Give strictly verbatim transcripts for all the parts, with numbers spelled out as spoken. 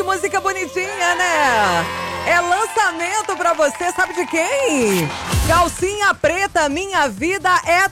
música bonitinha, né? É lançamento pra você, sabe de quem? Calcinha Preta, Minha Vida é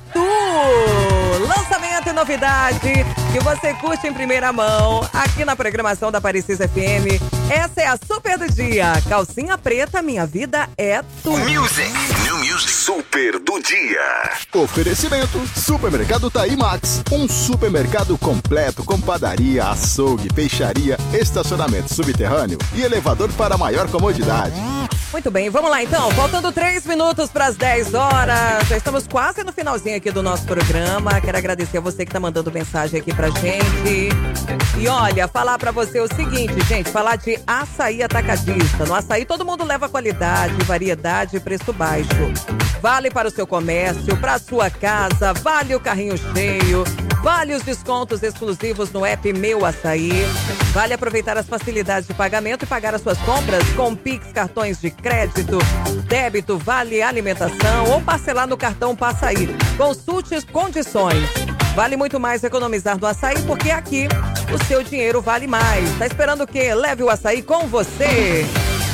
Tu. Lançamento e novidade que você curte em primeira mão aqui na programação da Parecis F M. Essa é a super do dia. Calcinha Preta, Minha Vida é Tu. Music. New Music. Super do dia. Oferecimento Supermercado Taimax. Um supermercado completo com padaria, açougue, peixaria, estacionamento subterrâneo e elevador para maior comodidade. Muito bem, vamos lá então. Faltando três minutos para as dez horas. Já estamos quase no finalzinho aqui do nosso programa. Quero agradecer a você que tá mandando mensagem aqui pra gente. E olha, falar pra você o seguinte, gente, falar de açaí atacadista. No açaí todo mundo leva qualidade, variedade e preço baixo. Vale para o seu comércio, para a sua casa, vale o carrinho cheio, vale os descontos exclusivos no app Meu Açaí, vale aproveitar as facilidades de pagamento e pagar as suas compras com Pix, cartões de crédito, débito, vale alimentação ou parcelar no cartão Passaí. Consulte as condições. Vale muito mais economizar no açaí porque aqui o seu dinheiro vale mais. Tá esperando o quê? Leve o açaí com você.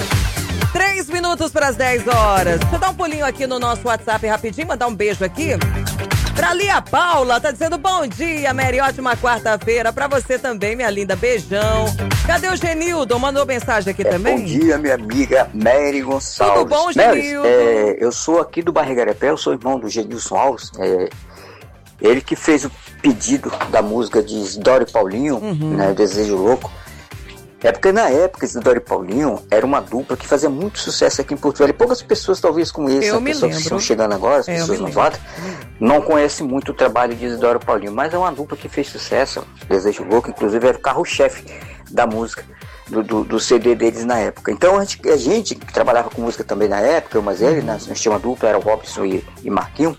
Três minutos para as dez horas. Deixa eu dar um pulinho aqui no nosso WhatsApp rapidinho, mandar um beijo aqui. Pra Lia Paula, tá dizendo bom dia, Mary, ótima quarta-feira. Pra você também, minha linda, beijão. Cadê o Genildo? Mandou mensagem aqui é, também? Bom dia, minha amiga Mary Gonçalves. Tudo bom, Genildo? Mary, é, eu sou aqui do Barrigarapé, eu sou irmão do Genilson Alves. É, ele que fez o pedido da música de Isidoro e Paulinho, uhum. né, Desejo Louco. É porque na época, Isidoro e Paulinho era uma dupla que fazia muito sucesso aqui em Porto Velho. Poucas pessoas talvez conheçam, as pessoas lembro. que estão chegando agora, as é, pessoas novatas, não conhecem muito o trabalho de Isidoro e Paulinho. Mas é uma dupla que fez sucesso, Desejo Louco, inclusive era o carro-chefe da música, do, do, do C D deles na época. Então a gente, a gente que trabalhava com música também na época, eu, mas ele, nós tínhamos uma dupla, era o Robson e, e Marquinhos,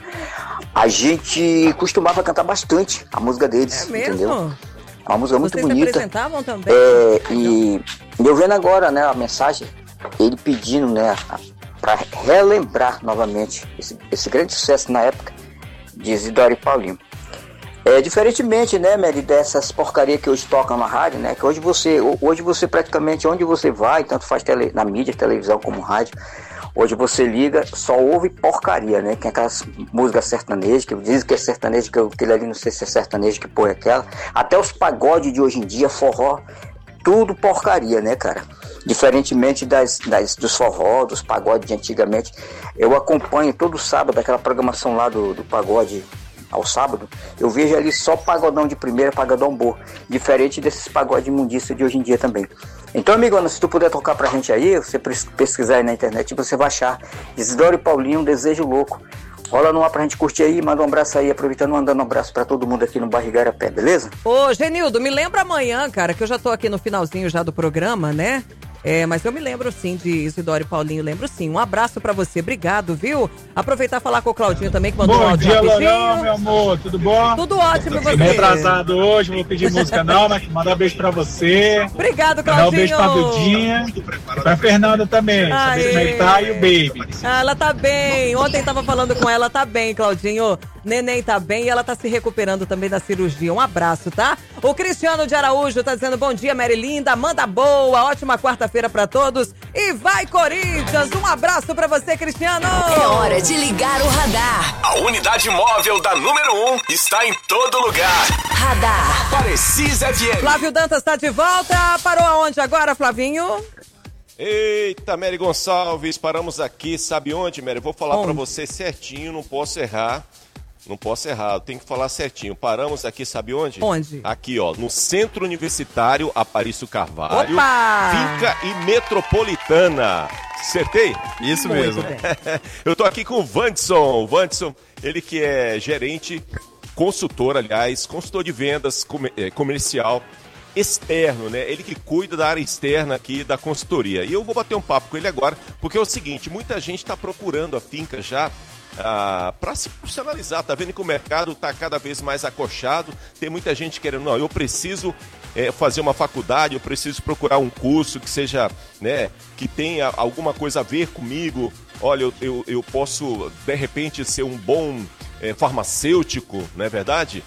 a gente costumava cantar bastante a música deles, é mesmo? entendeu? É uma música muito Vocês bonita. Vocês apresentavam também? É, e eu vendo agora, né, a mensagem, ele pedindo, né, para relembrar novamente esse, esse grande sucesso na época de Isidoro e Paulinho. É, diferentemente, né, Mary, dessas porcarias que hoje tocam na rádio, né, que hoje você, hoje você praticamente, onde você vai, tanto faz tele, na mídia, televisão como rádio, hoje você liga, só ouve porcaria, né? Que é aquelas músicas sertanejas, que dizem que é sertanejo, que aquele ali não sei se é sertanejo que põe aquela. Até os pagodes de hoje em dia, forró, tudo porcaria, né, cara? Diferentemente das, das, dos forró, dos pagodes de antigamente. Eu acompanho todo sábado aquela programação lá do, do pagode ao sábado. Eu vejo ali só pagodão de primeira, pagodão bom. Diferente desses pagodes imundícios de hoje em dia também. Então, amigona, se tu puder tocar pra gente aí, você pesquisar aí na internet, você vai achar Isidoro e Paulinho, um Desejo Louco. Rola no ar pra gente curtir aí, manda um abraço aí, aproveitando, mandando um abraço pra todo mundo aqui no Barrigarapé, beleza? Ô, Genildo, me lembra amanhã, cara, que eu já tô aqui no finalzinho já do programa, né? É, mas eu me lembro sim de Isidoro e Paulinho, lembro sim. Um abraço pra você, obrigado, viu? Aproveitar e falar com o Claudinho também, que mandou um áudio rapidinho. Bom dia, Lorão, meu amor, tudo bom? Tudo ótimo, e você? Tô retrasado hoje, não vou pedir música não, mas mandar um beijo pra você. Obrigado, Claudinho. Mandar um beijo pra Dudinha e pra Fernanda também, saber como é que tá, e o Baby. Ah, ela tá bem, ontem tava falando com ela, tá bem, Claudinho. Neném tá bem e ela tá se recuperando também da cirurgia. Um abraço, tá? O Cristiano de Araújo tá dizendo bom dia, Mary Linda, manda boa, ótima quarta-feira pra todos. E vai, Corinthians! Um abraço pra você, Cristiano! É hora de ligar o radar. A unidade móvel da número um está em todo lugar. Radar. Parecis F M. Flávio Dantas tá de volta. Parou aonde agora, Flavinho? Eita, Mary Gonçalves, paramos aqui. Sabe onde, Mary? Vou falar pra você certinho, não posso errar. Não posso errar, eu tenho que falar certinho. Paramos aqui, sabe onde? Onde? Aqui, ó, no Centro Universitário Aparício Carvalho. Opa! Finca e Metropolitana. Acertei? Isso Muito mesmo. bem. Eu tô aqui com o Vandson. O Vandson, ele que é gerente, consultor, aliás, consultor de vendas comercial externo, né? Ele que cuida da área externa aqui da consultoria. E eu vou bater um papo com ele agora, porque é o seguinte, muita gente está procurando a finca já Ah, para se profissionalizar, tá vendo que o mercado tá cada vez mais acochado, tem muita gente querendo, não, eu preciso é, fazer uma faculdade, eu preciso procurar um curso que seja, né, que tenha alguma coisa a ver comigo, olha, eu, eu, eu posso de repente ser um bom é, farmacêutico, não é verdade? Então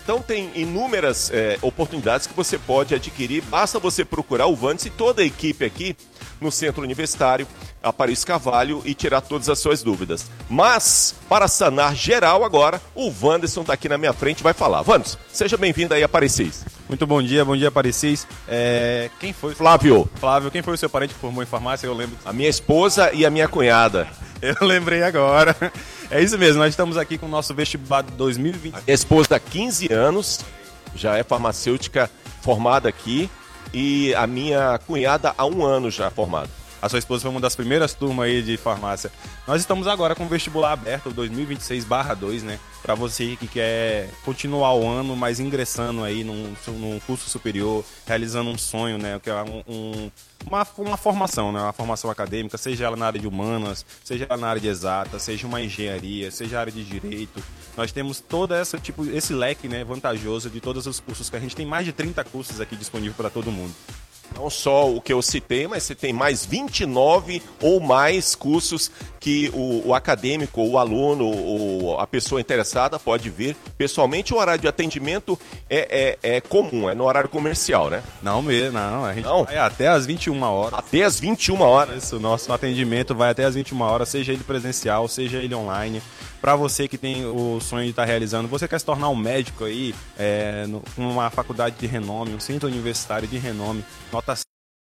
Então tem inúmeras é, oportunidades que você pode adquirir. Basta você procurar o Wanderson e toda a equipe aqui no Centro Universitário Aparício Carvalho e tirar todas as suas dúvidas. Mas, para sanar geral agora, o Wanderson está aqui na minha frente e vai falar. Wanderson, seja bem-vindo aí a Aparecis. Muito bom dia, bom dia Aparecis. É... Quem foi? Flávio. Flávio, quem foi o seu parente que formou em farmácia? Eu lembro. A minha esposa e a minha cunhada. Eu lembrei agora. É isso mesmo, nós estamos aqui com o nosso vestibular de dois mil e vinte. A minha esposa há quinze anos, já é farmacêutica formada aqui, e a minha cunhada há um ano já formada. A sua esposa foi uma das primeiras turmas aí de farmácia. Nós estamos agora com o vestibular aberto dois mil e vinte e seis barra dois, né? Para você que quer continuar o ano, mas ingressando aí num, num curso superior, realizando um sonho, né? Que é um, um, uma, uma formação, né? Uma formação acadêmica, seja ela na área de humanas, seja ela na área de exatas, seja uma engenharia, seja a área de direito. Nós temos todo essa, tipo, esse leque, né, vantajoso de todos os cursos que a gente tem, mais de trinta cursos aqui disponíveis para todo mundo. Não só o que eu citei, mas você tem mais vinte e nove ou mais cursos que o, o acadêmico, o aluno, ou a pessoa interessada pode vir pessoalmente. O horário de atendimento é, é, é comum, é no horário comercial, né? Não mesmo, não. A gente não? vai até às vinte e uma horas. Até às vinte e uma horas? Isso, nosso atendimento vai até às vinte e uma horas, seja ele presencial, seja ele online. Para você que tem o sonho de estar realizando, você quer se tornar um médico aí, é, numa faculdade de renome, um centro universitário de renome, nota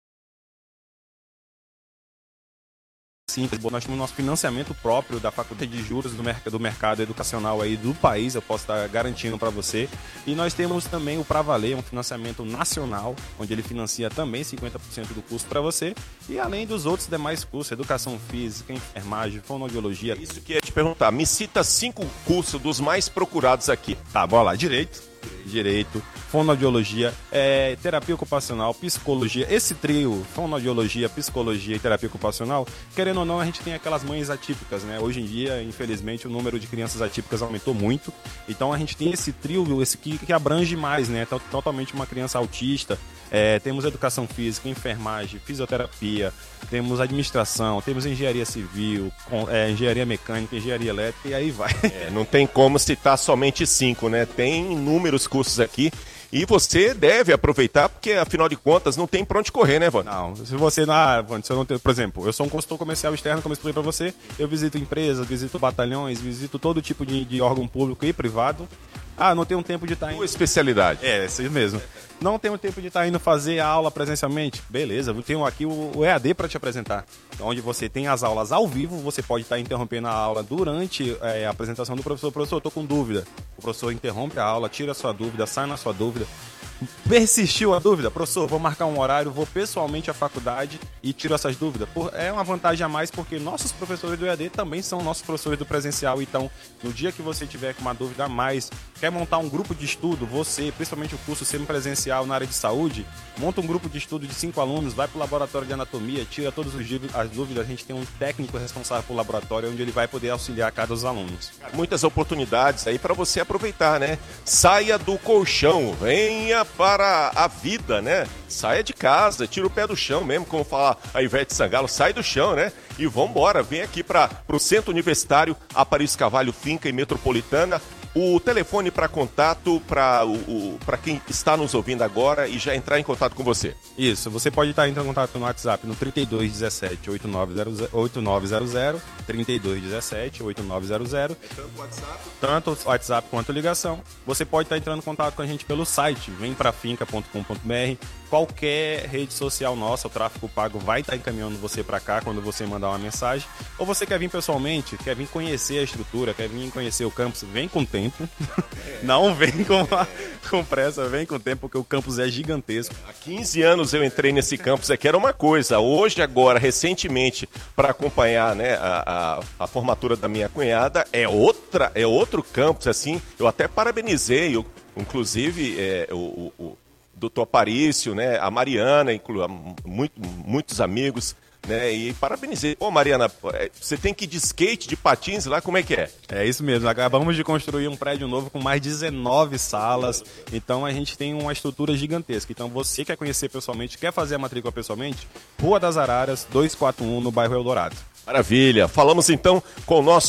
simples. Nós temos nosso financiamento próprio da faculdade de juros do, merc do mercado educacional aí do país, eu posso estar garantindo para você. E nós temos também o Pra Valer, um financiamento nacional, onde ele financia também cinquenta por cento do custo para você. E além dos outros demais cursos, educação física, enfermagem, fonoaudiologia. É isso que eu ia te perguntar, me cita cinco cursos dos mais procurados aqui. Tá, bora lá, direito. Direito, fonoaudiologia, é, terapia ocupacional, psicologia. Esse trio, fonoaudiologia, psicologia e terapia ocupacional, querendo ou não, a gente tem aquelas mães atípicas, né? Hoje em dia, infelizmente, o número de crianças atípicas aumentou muito. Então a gente tem esse trio esse que, que abrange mais, né? Totalmente uma criança autista. É, temos educação física, enfermagem, fisioterapia, temos administração, temos engenharia civil, é, engenharia mecânica, engenharia elétrica e aí vai. É, não tem como citar somente cinco, né? Tem inúmeros cursos aqui e você deve aproveitar porque, afinal de contas, não tem pra onde correr, né, Vando? Não, se você não, ah, se eu não tem, por exemplo, eu sou um consultor comercial externo, como eu expliquei pra você, eu visito empresas, visito batalhões, visito todo tipo de, de órgão público e privado. Ah, não tenho tempo de estar indo. Sua especialidade. É, isso mesmo. Não tenho tempo de estar indo fazer a aula presencialmente. Beleza, eu tenho aqui o, o E A D para te apresentar. Onde você tem as aulas ao vivo, você pode estar interrompendo a aula durante é, a apresentação do professor. Professor, eu estou com dúvida. O professor interrompe a aula, tira a sua dúvida, sai na sua dúvida. Persistiu a dúvida? Professor, vou marcar um horário, vou pessoalmente à faculdade e tiro essas dúvidas. Por, é uma vantagem a mais porque nossos professores do E A D também são nossos professores do presencial. Então, no dia que você tiver com uma dúvida a mais, quer montar um grupo de estudo, você, principalmente o curso semipresencial na área de saúde, monta um grupo de estudo de cinco alunos, vai para o laboratório de anatomia, tira todas as dúvidas. A gente tem um técnico responsável pelo laboratório onde ele vai poder auxiliar cada dos alunos. Muitas oportunidades aí para você aproveitar, né? Saia do colchão, venha para a vida, né? Saia de casa, tira o pé do chão mesmo, como fala a Ivete Sangalo, sai do chão, né? E vambora, vem aqui para o Centro Universitário Aparício Carvalho, Finca e Metropolitana. O telefone para contato para quem está nos ouvindo agora e já entrar em contato com você. Isso, você pode estar entrando em contato no WhatsApp no trinta e dois dezessete, oitenta e nove zero zero, trinta e dois dezessete, oitenta e nove zero zero. Tanto o WhatsApp? Tanto o WhatsApp quanto ligação. Você pode estar entrando em contato com a gente pelo site, vem pra finca ponto com ponto br. Qualquer rede social nossa, o Tráfego Pago vai estar encaminhando você para cá quando você mandar uma mensagem. Ou você quer vir pessoalmente, quer vir conhecer a estrutura, quer vir conhecer o campus, vem com tempo. É. Não vem com, a, com pressa, vem com tempo, porque o campus é gigantesco. Há quinze anos eu entrei nesse campus aqui, era uma coisa. Hoje, agora, recentemente, para acompanhar, né, a, a, a formatura da minha cunhada, é, outra, é outro campus, assim. Eu até parabenizei, eu, inclusive, é, o... o doutor Aparício, né, a Mariana, inclu... muito, muitos amigos, né, e parabenizei. Ô, Mariana, você tem que ir de skate, de patins lá, como é que é? É isso mesmo, acabamos de construir um prédio novo com mais dezenove salas, então a gente tem uma estrutura gigantesca. Então você quer conhecer pessoalmente, quer fazer a matrícula pessoalmente, Rua das Araras, duzentos e quarenta e um, no bairro Eldorado. Maravilha, falamos então com o nosso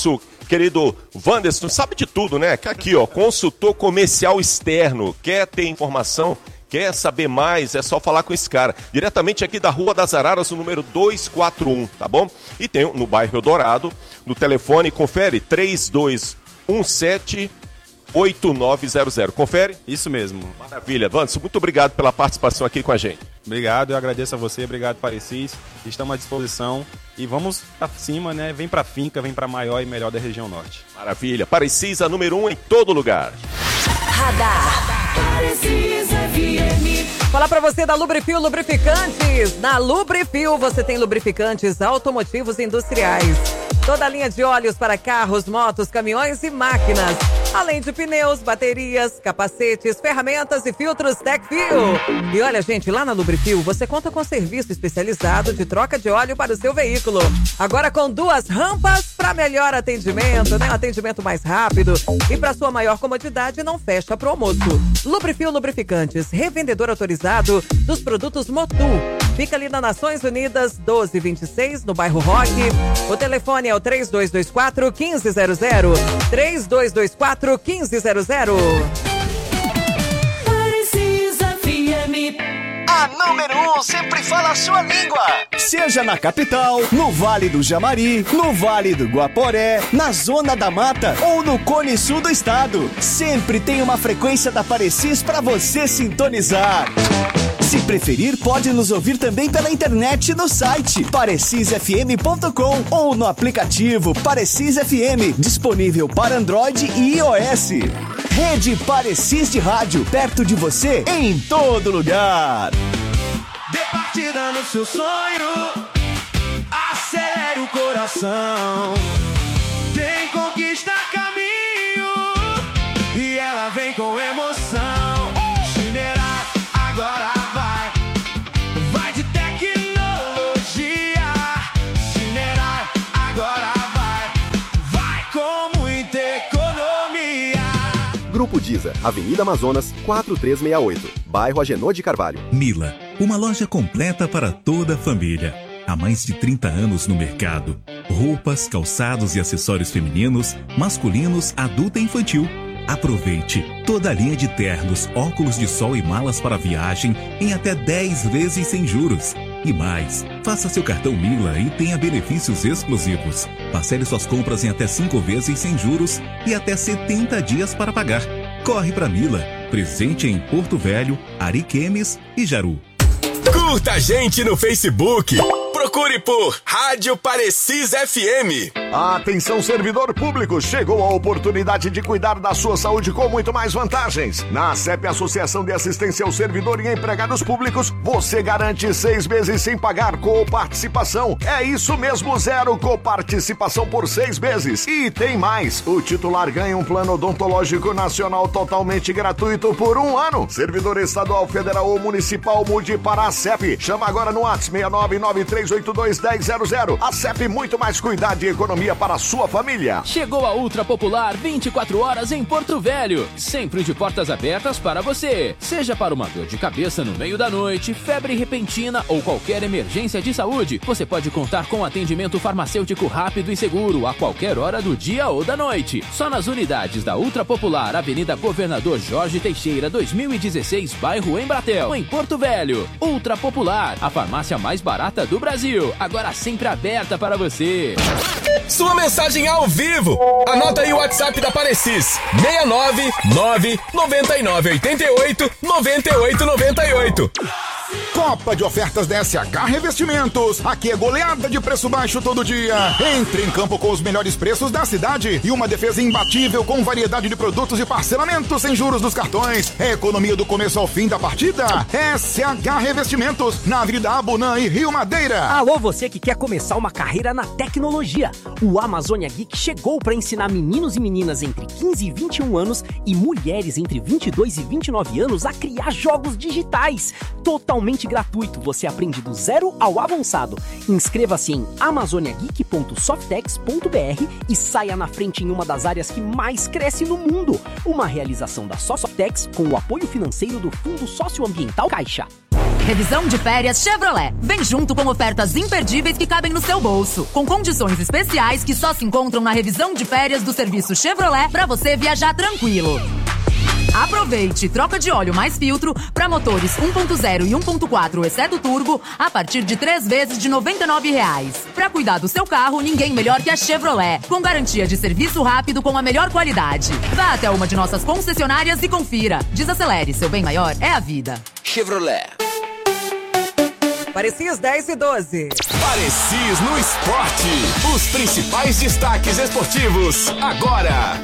querido Wanderson, sabe de tudo, né? Aqui, ó, consultor comercial externo. Quer ter informação? Quer saber mais? É só falar com esse cara. Diretamente aqui da Rua das Araras, o número duzentos e quarenta e um, tá bom? E tem no bairro Eldorado, no telefone, confere, três dois um sete, oito nove zero zero. Confere? Isso mesmo. Maravilha. Wanderson, muito obrigado pela participação aqui com a gente. Obrigado, eu agradeço a você, obrigado, Parecis. Estamos à disposição e vamos pra cima, né? Vem pra finca, vem pra maior e melhor da região norte. Maravilha. Parecis, a número um em todo lugar. Radar. Falar pra você da Lubrifil Lubrificantes. Na Lubrifil você tem lubrificantes automotivos e industriais. Toda a linha de óleos para carros, motos, caminhões e máquinas. Além de pneus, baterias, capacetes, ferramentas e filtros Tecfil. E olha, gente, lá na Lubrifil você conta com serviço especializado de troca de óleo para o seu veículo. Agora com duas rampas para melhor atendimento, né? Um atendimento mais rápido. E para sua maior comodidade, não fecha pro almoço. Lubrifil Lubrificantes, revendedor autorizado dos produtos Motu. Fica ali na Nações Unidas, doze vinte e seis, no bairro Roque. O telefone é o três dois dois quatro, um cinco zero zero. três dois dois quatro, um cinco zero zero. Parecis F M. A número um sempre fala a sua língua. Seja na capital, no Vale do Jamari, no Vale do Guaporé, na Zona da Mata ou no Cone Sul do estado. Sempre tem uma frequência da Parecis para você sintonizar. Se preferir, pode nos ouvir também pela internet no site parecis f m ponto com ou no aplicativo Parecis F M, disponível para Android e iOS. Rede Parecis de Rádio, perto de você, em todo lugar. Dê partida no seu sonho, acelere o coração. Tem conquista caminho e ela vem com emoção. Chineira agora vai, vai de tecnologia. Chineira agora vai, vai com muita economia. Grupo Diza, Avenida Amazonas, quatro três seis oito, bairro Agenor de Carvalho. Mila, uma loja completa para toda a família. Há mais de trinta anos no mercado. Roupas, calçados e acessórios femininos, masculinos, adulto e infantil. Aproveite toda a linha de ternos, óculos de sol e malas para viagem em até dez vezes sem juros. E mais, faça seu cartão Mila e tenha benefícios exclusivos. Parcele suas compras em até cinco vezes sem juros e até setenta dias para pagar. Corre para Mila, presente em Porto Velho, Ariquemes e Jaru. Curta a gente no Facebook. Procure por Rádio Parecis F M. Atenção, servidor público, chegou a oportunidade de cuidar da sua saúde com muito mais vantagens. Na ACEP, Associação de Assistência ao Servidor e Empregados Públicos, você garante seis meses sem pagar coparticipação. É isso mesmo, zero coparticipação por seis meses. E tem mais, o titular ganha um plano odontológico nacional totalmente gratuito por um ano. Servidor estadual, federal ou municipal, mude para a ACEP. Chama agora no WhatsApp seis nove nove três oito dois um zero zero zero. ACEP, muito mais cuidado e economia para a sua família. Chegou a Ultra Popular vinte e quatro horas em Porto Velho. Sempre de portas abertas para você. Seja para uma dor de cabeça no meio da noite, febre repentina ou qualquer emergência de saúde, você pode contar com atendimento farmacêutico rápido e seguro a qualquer hora do dia ou da noite. Só nas unidades da Ultra Popular, Avenida Governador Jorge Teixeira, dois mil e dezesseis, bairro Embratel, em Porto Velho. Ultra Popular, a farmácia mais barata do Brasil, agora sempre aberta para você. Sua mensagem ao vivo. Anota aí o WhatsApp da Parecis. seis nove nove nove nove oito oito nove oito nove oito. Copa de ofertas da S H Revestimentos. Aqui é goleada de preço baixo todo dia. Entre em campo com os melhores preços da cidade e uma defesa imbatível com variedade de produtos e parcelamentos sem juros dos cartões. É economia do começo ao fim da partida. S H Revestimentos, na Avenida Abunã e Rio Madeira. Alô, você que quer começar uma carreira na tecnologia. O Amazônia Geek chegou para ensinar meninos e meninas entre quinze e vinte e um anos e mulheres entre vinte e dois e vinte e nove anos a criar jogos digitais. Totalmente gratuito, você aprende do zero ao avançado. Inscreva-se em amazônia geek ponto softex ponto b r e saia na frente em uma das áreas que mais cresce no mundo. Uma realização da Softex com o apoio financeiro do Fundo Socioambiental Caixa. Revisão de férias Chevrolet. Vem junto com ofertas imperdíveis que cabem no seu bolso. Com condições especiais que só se encontram na revisão de férias do serviço Chevrolet para você viajar tranquilo. Aproveite, troca de óleo mais filtro para motores um ponto zero e um ponto quatro exceto turbo a partir de três vezes de noventa e nove reais. Para cuidar do seu carro, ninguém melhor que a Chevrolet, com garantia de serviço rápido com a melhor qualidade. Vá até uma de nossas concessionárias e confira. Desacelere, seu bem maior é a vida. Chevrolet. Parecis dez e doze. Parecis no esporte. Os principais destaques esportivos agora.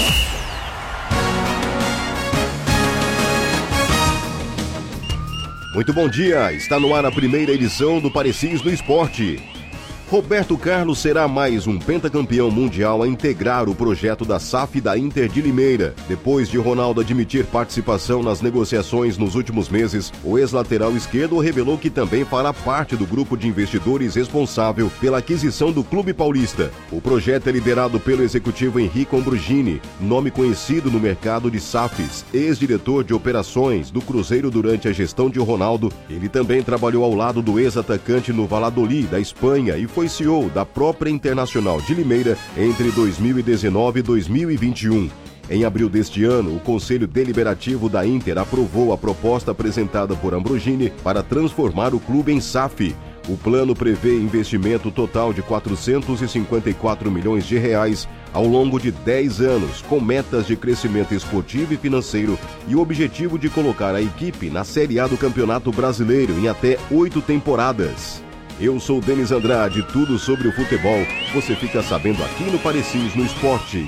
Muito bom dia, está no ar a primeira edição do Parecis no Esporte. Roberto Carlos será mais um pentacampeão mundial a integrar o projeto da S A F da Inter de Limeira. Depois de Ronaldo admitir participação nas negociações nos últimos meses, o ex-lateral esquerdo revelou que também fará parte do grupo de investidores responsável pela aquisição do Clube Paulista. O projeto é liderado pelo executivo Henrique Ambrugini, nome conhecido no mercado de S A Fs, ex-diretor de operações do Cruzeiro durante a gestão de Ronaldo. Ele também trabalhou ao lado do ex-atacante no Valladolid, da Espanha, e foi Foi C E O da própria Internacional de Limeira entre dois mil e dezenove e dois mil e vinte e um. Em abril deste ano, o Conselho Deliberativo da Inter aprovou a proposta apresentada por Ambrugini para transformar o clube em S A F. O plano prevê investimento total de quatrocentos e cinquenta e quatro milhões de reais ao longo de dez anos, com metas de crescimento esportivo e financeiro e o objetivo de colocar a equipe na Série A do Campeonato Brasileiro em até oito temporadas. Eu sou o Denis Andrade, tudo sobre o futebol você fica sabendo aqui no Parecis no Esporte.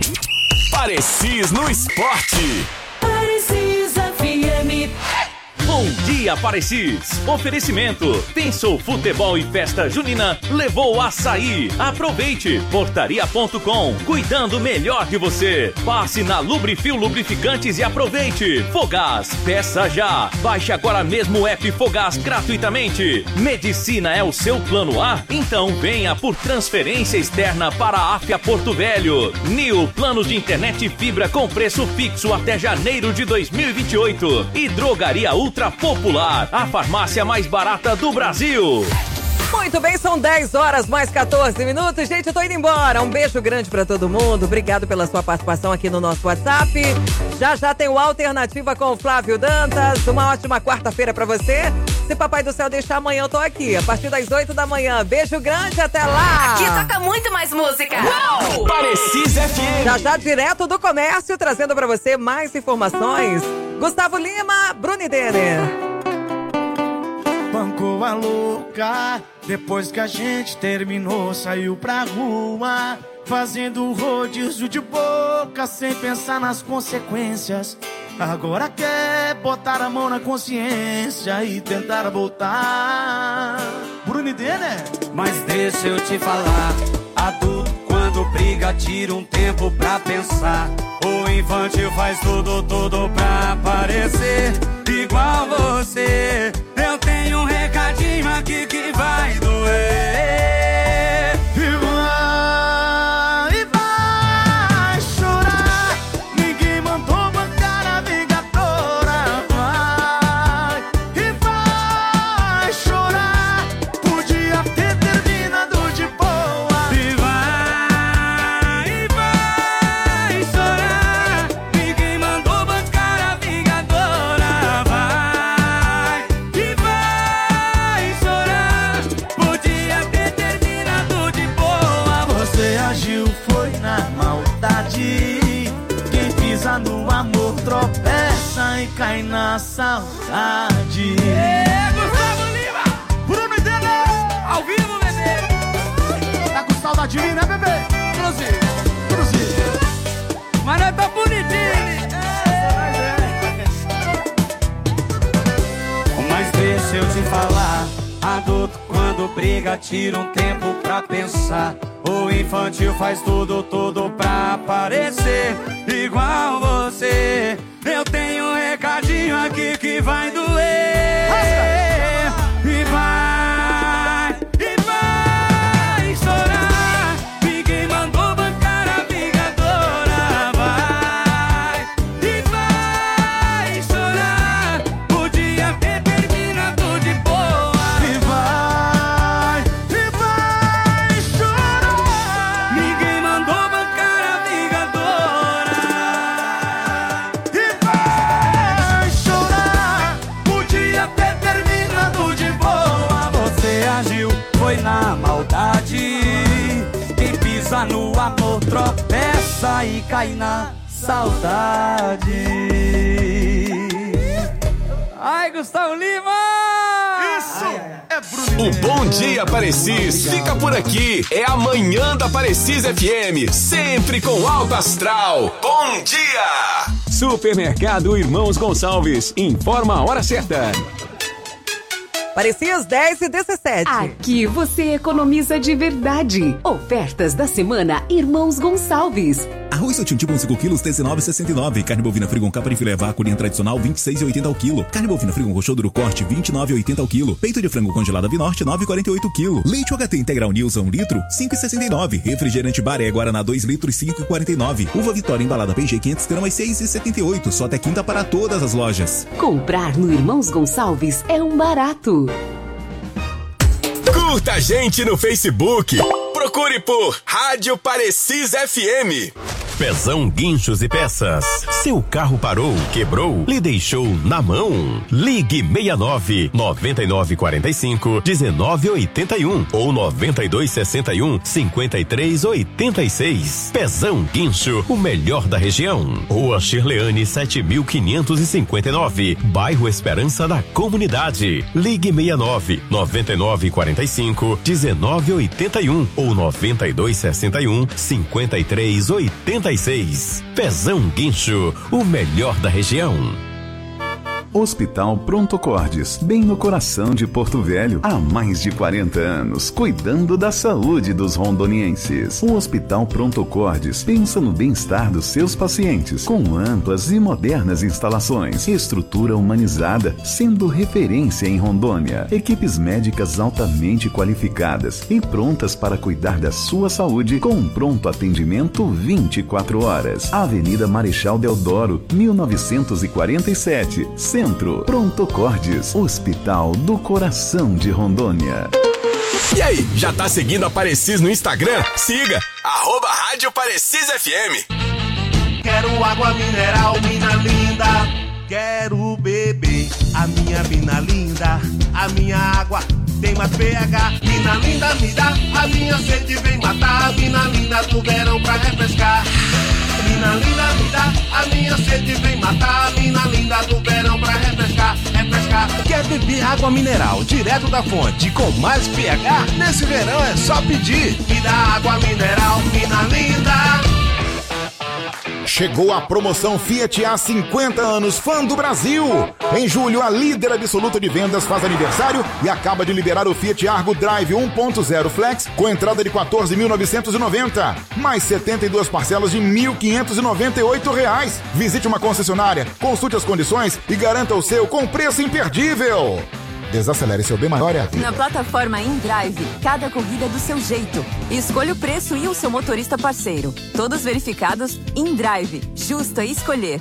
Parecis no Esporte. Parecis F M. Bom dia, Parecis! Oferecimento. Pensou futebol e festa junina? Levou açaí. Aproveite. Portaria ponto com. Cuidando melhor de você. Passe na Lubrifil Lubrificantes e aproveite. Fogás. Peça já. Baixe agora mesmo o app Fogás gratuitamente. Medicina é o seu plano A? Então venha por transferência externa para a Áfia Porto Velho. Nil, planos de internet e fibra com preço fixo até janeiro de dois mil e vinte e oito. E Drogaria Ultra Popular, a farmácia mais barata do Brasil. Muito bem, são dez horas mais quatorze minutos. Gente, eu tô indo embora. Um beijo grande pra todo mundo. Obrigado pela sua participação aqui no nosso WhatsApp. Já já tem o Alternativa com o Flávio Dantas. Uma ótima quarta-feira pra você. Se Papai do Céu deixar, amanhã eu tô aqui, a partir das oito da manhã. Beijo grande, até lá! Aqui toca muito mais música! Uau! Parecis F M! Já já direto do comércio, trazendo pra você mais informações. Gustavo Lima, Bruni Denner. Bancou a louca, depois que a gente terminou, saiu pra rua, fazendo rodízio de boca, sem pensar nas consequências. Agora quer botar a mão na consciência e tentar voltar. Bruni Denner. Mas deixa eu te falar, adulto quando briga tira um tempo pra pensar. O infantil faz tudo, tudo pra parecer igual você. Eu tenho um recadinho aqui que vai doer. E vai, e vai chorar. Ninguém mandou bancar a vingadora. Vai, e vai chorar. Podia ter terminado de boa. E vai, e vai chorar. Ninguém mandou bancar a vingadora. Vai, e vai chorar. Podia ter terminado de boa. Você agiu, foi na maldade. Quem pisa no amor tropeça e cai na saudade. É, Gustavo Lima, Bruno Denner, ao vivo, bebê. tá com saudade de mim, né, bebê? Cruze, cruze. Mas nós tá bonitinho. Mas deixa eu te falar, adulto quando briga tira um tempo pra pensar. O infantil faz tudo, tudo pra parecer igual você. Eu tenho um recadinho aqui que vai doer. E vai, e vai chorar. Ninguém mandou bancar a vingadora. Vai, e vai chorar. Podia ter terminado de boa. força e cai na saudade. Ai, Gustavo Lima! Isso é Bruno. O Bom Dia Parecis fica por aqui. É amanhã da Parecis F M, sempre com alto astral. Bom dia! Supermercado Irmãos Gonçalves, informa a hora certa. Parecis dez e dezessete. Aqui você economiza de verdade. Ofertas da semana Irmãos Gonçalves. Arroz Sotintivo cinco quilos, dezenove reais e sessenta e nove centavos. Carne bovina Frigon capa de filé vácuo linha tradicional, vinte e seis reais e oitenta centavos ao quilo. Carne bovina Frigon roxo duro corte, vinte e nove reais e oitenta centavos ao quilo. Peito de frango congelado Avinorte, nove reais e quarenta e oito centavos ao quilo. Leite U H T Integral Nilson, um litro, cinco reais e sessenta e nove centavos. Refrigerante Baré Guaraná, dois litros, cinco reais e quarenta e nove centavos. Uva Vitória embalada P G quinhentos gramas, seis reais e setenta e oito centavos. Só até quinta para todas as lojas. Comprar no Irmãos Gonçalves é um barato. Curta a gente no Facebook. Procure por Rádio Parecis F M. Pezão Guinchos e Peças. Seu carro parou, quebrou, lhe deixou na mão? Ligue seis nove, nove nove quatro cinco, um nove oito um ou nove dois seis um, cinco três oito seis. Pezão Guincho, o melhor da região. Rua Shirleane sete mil quinhentos e cinquenta e nove, bairro Esperança da Comunidade. Ligue seis nove, nove nove quatro cinco, um nove oito um ou nove dois seis um, cinco três oito seis. Pezão Guincho, o melhor da região. Hospital Pronto Cordes, bem no coração de Porto Velho, há mais de quarenta anos, cuidando da saúde dos rondonienses. O Hospital Pronto Cordes pensa no bem-estar dos seus pacientes, com amplas e modernas instalações, estrutura humanizada, sendo referência em Rondônia, equipes médicas altamente qualificadas e prontas para cuidar da sua saúde com um pronto atendimento vinte e quatro horas. Avenida Marechal Deodoro, mil novecentos e quarenta e sete, Centro. Pronto Cordes, Hospital do Coração de Rondônia. E aí, já tá seguindo a Parecis no Instagram? Siga, arroba Rádio Parecis F M. Quero água mineral, mina linda. Quero beber a minha mina linda. A minha água tem mais pH. Mina linda, me dá a minha sede, vem matar. A mina linda do verão pra refrescar. Mina linda, me dá a minha sede, vem matar. A mina linda do verão pra refrescar, refrescar. Quer beber água mineral direto da fonte com mais pH? Nesse verão é só pedir. Me dá água mineral, mina linda. Chegou a promoção Fiat há cinquenta anos, fã do Brasil. Em julho, a líder absoluta de vendas faz aniversário e acaba de liberar o Fiat Argo Drive um ponto zero Flex com entrada de quatorze mil novecentos e noventa, mais setenta e duas parcelas de mil quinhentos e noventa e oito reais. Visite uma concessionária, consulte as condições e garanta o seu com preço imperdível. Desacelere seu bem maior é a vida. Na plataforma InDrive, cada corrida é do seu jeito. Escolha o preço e o seu motorista parceiro. Todos verificados, InDrive. Justo a escolher.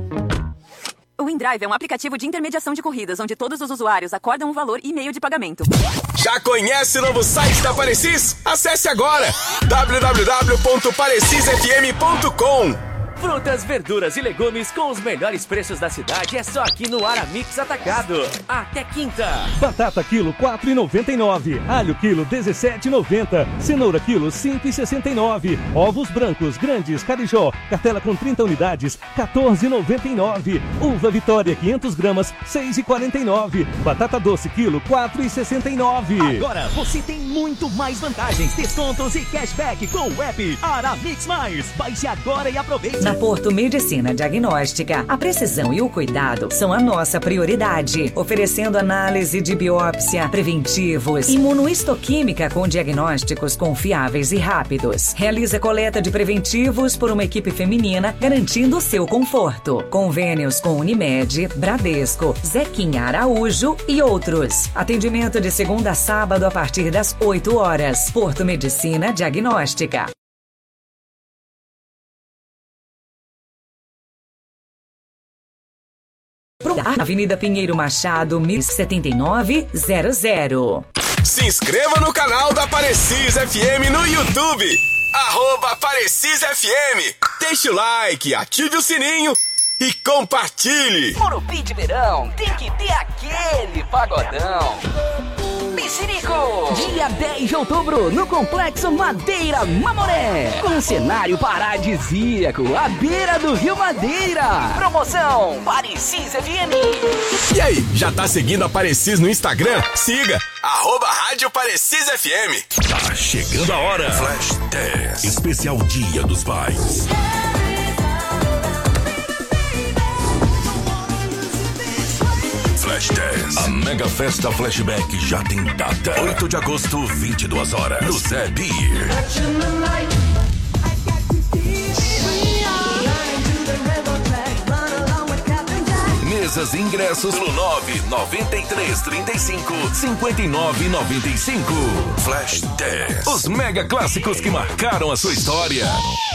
O InDrive é um aplicativo de intermediação de corridas, onde todos os usuários acordam um valor e meio de pagamento. Já conhece o novo site da Parecis? Acesse agora w w w ponto parecis f m ponto com. Frutas, verduras e legumes com os melhores preços da cidade é só aqui no Aramix Atacado. Até quinta. Batata quilo quatro reais e noventa e nove centavos. Alho quilo dezessete reais e noventa centavos. Cenoura quilo cinco reais e sessenta e nove centavos. Ovos brancos grandes Carijó. Cartela com trinta unidades quatorze reais e noventa e nove centavos. Uva Vitória quinhentas gramas seis reais e quarenta e nove centavos. Batata doce quilo quatro reais e sessenta e nove centavos. Agora você tem muito mais vantagens, descontos e cashback com o app Aramix Mais. Baixe agora e aproveite. Na Porto Medicina Diagnóstica, a precisão e o cuidado são a nossa prioridade, oferecendo análise de biópsia, preventivos, imunohistoquímica com diagnósticos confiáveis e rápidos. Realiza coleta de preventivos por uma equipe feminina, garantindo o seu conforto. Convênios com Unimed, Bradesco, Zequinha Araújo e outros. Atendimento de segunda a sábado a partir das oito horas. Porto Medicina Diagnóstica. Avenida Pinheiro Machado, mil e setenta e nove, zero zero. Se inscreva no canal da Parecis F M no YouTube. Arroba Parecis F M. Deixe o like, ative o sininho e compartilhe. Morumbi de verão tem que ter aquele pagodão. Mexerico. Dia dez de outubro, no Complexo Madeira Mamoré. Com um cenário paradisíaco, à beira do Rio Madeira. Promoção Parecis F M. E aí, já tá seguindo a Parecis no Instagram? Siga, arroba Rádio Parecis F M. Tá chegando a hora. Flash dez. Especial Dia dos Pais. Flash dez. A mega festa Flashback já tem data. oito de agosto, vinte e duas horas. No Zé Beer. Mesas e ingressos no nove nove três três cinco cinco nove nove cinco. Flash dez. Os mega clássicos que marcaram a sua história.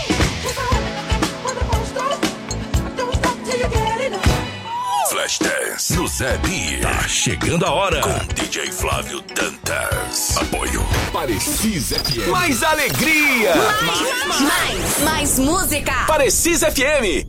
Flash dez no Zé Beer. Tá chegando a hora. Com D J Flávio Dantas. Apoio Parecis F M. Mais alegria! Mais, mais, mais, mais música! Parecis F M.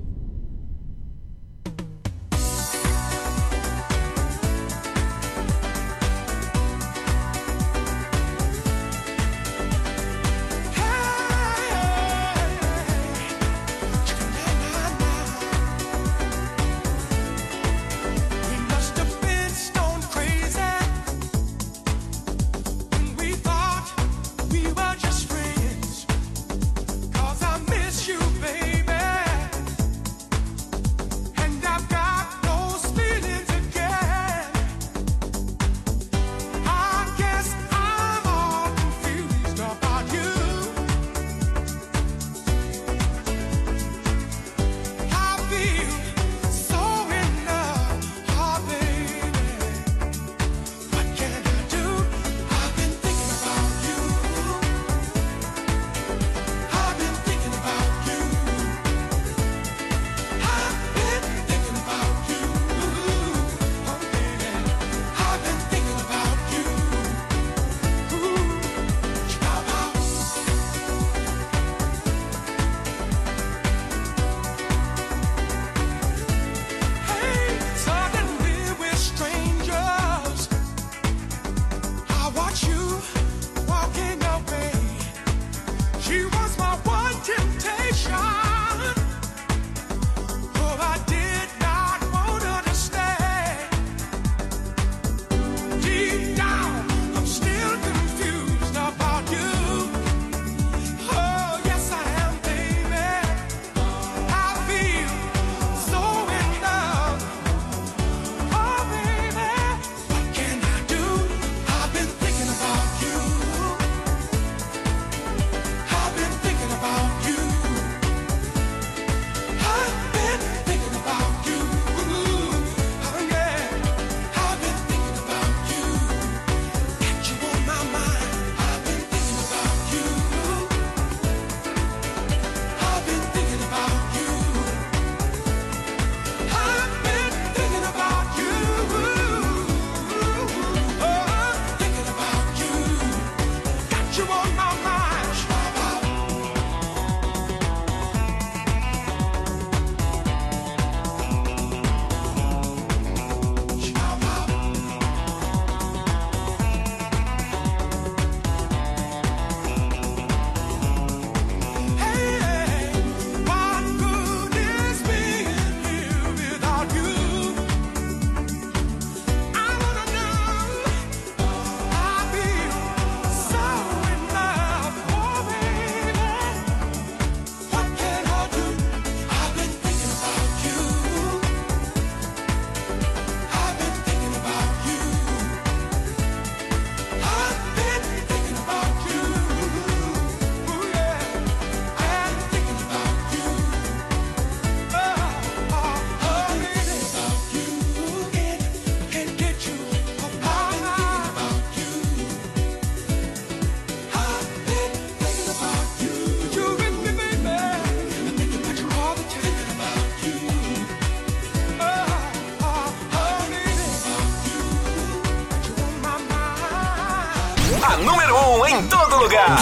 A número um em todo lugar.